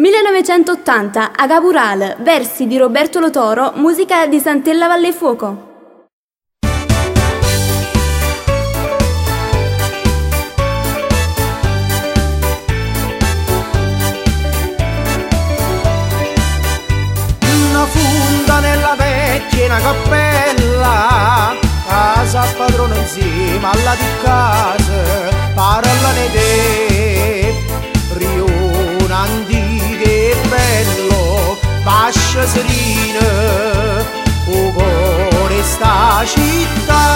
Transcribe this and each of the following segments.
1980, Agabural, versi di Roberto Lotoro, musica di Santella Vallefuoco. Una funda nella vecchia una cappella, casa padrone insieme alla di casa, parlane te, riona antiche bello, pasce serena, o cuore sta città.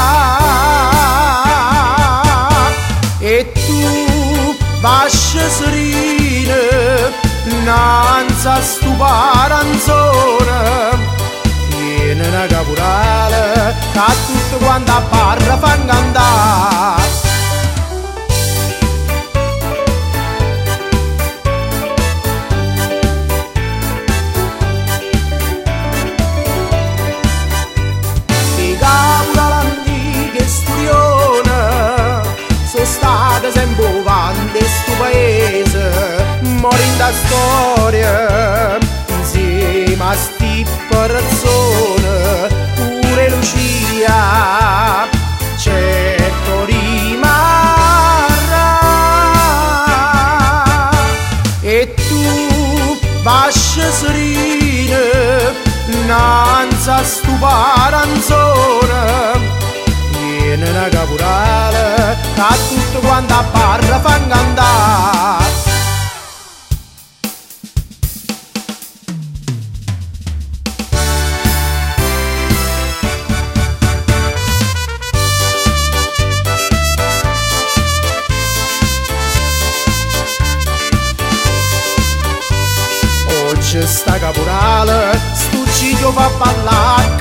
E tu, pasce serena, innanzi a stu paranzone, viene una caporale, che a tutto quanto a barra fan cantare. Sempre avanti sto paese, mori da storia, insieme a sti persone, pure Lucia, certo rimarrà. E tu, pasce serena, innanzi a sto paranzone, viene una caporale, che a tutto quanto a barra fan cantare. Oggi sta caporale, sto ciglio fa ballare